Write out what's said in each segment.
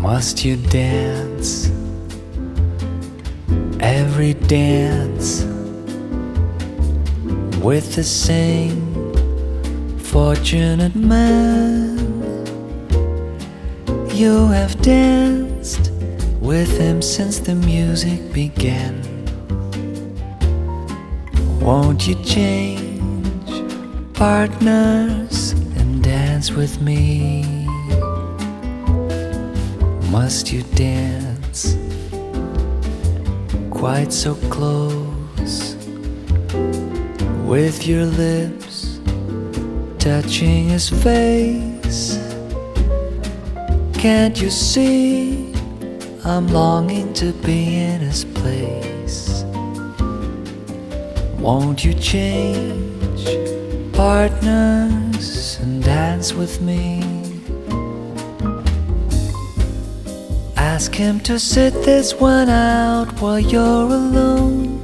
Must you dance every dance with the same fortunate man? You have danced with him since the music began. Won't you change partners and dance with me? Must you dance quite so close, with your lips touching his face? Can't you see I'm longing to be in his place? Won't you change partners and dance with me? Ask him to sit this one out while you're alone.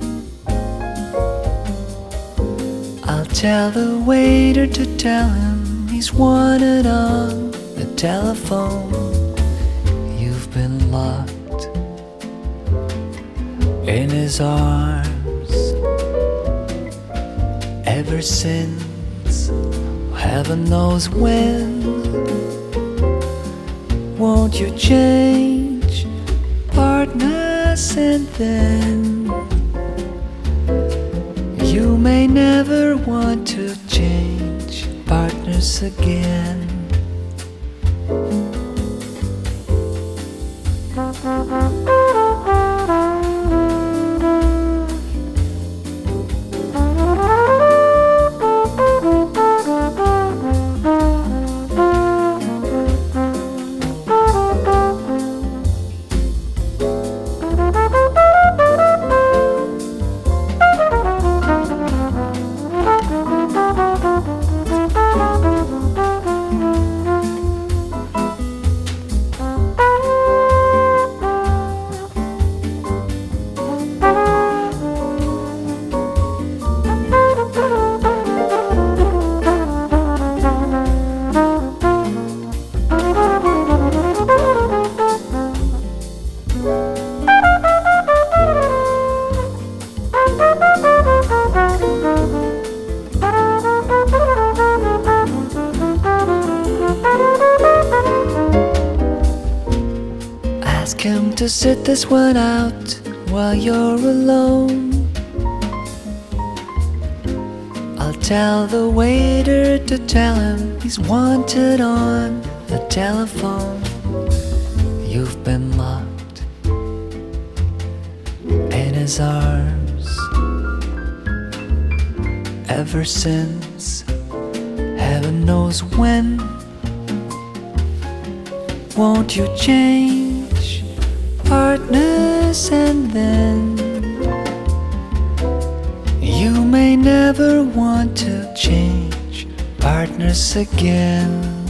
I'll tell the waiter to tell him he's wanted on the telephone. You've been locked in his arms ever since heaven knows when. Won't you change partners and then you may never want to change partners again. Ask him to sit this one out while you're alone. I'll tell the waiter to tell him he's wanted on the telephone. You've been locked in his arms ever since heaven knows when. Won't you change partners and then you may never want to change partners again.